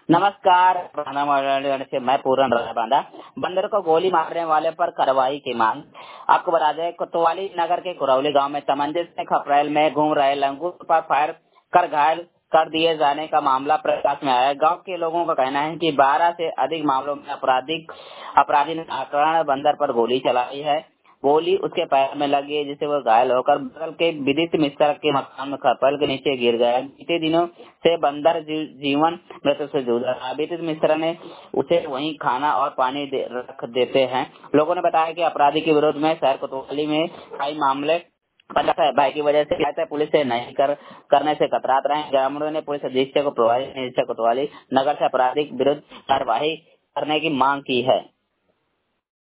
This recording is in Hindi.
नमस्कार। से मैं पूरन बांधा। बंदर को गोली मारने वाले पर कार्रवाई की मांग। आपको बता दें, कोतवाली नगर के कुरौली गांव में तमंचे से खपरेल में घूम रहे लंगूर पर फायर कर घायल कर दिए जाने का मामला प्रकाश में आया है। गांव के लोगों का कहना है कि 12 से अधिक मामलों में अपराधी ने आक्रामक बंदर पर गोली चलाई है। गोली उसके पैर में लगी, जिससे वो घायल होकर बगल के विदित मिश्रा के मकान में खपरेल के नीचे गिर गया। बीते दिनों से बंदर जीवन मृत्यु से जूझ रहा है। विदित मिश्रा ने उसे वहीं खाना और पानी रख देते हैं। लोगों ने बताया कि अपराधी के विरोध में शहर कोतवाली में कई मामले भय की वजह से पुलिस से नहीं करने से कतराते रहे। ग्रामीणों ने पुलिस अधीक्षक को प्रभारी निरीक्षक कोतवाली नगर से आपराधिक विरुद्ध कार्यवाही करने की मांग की है।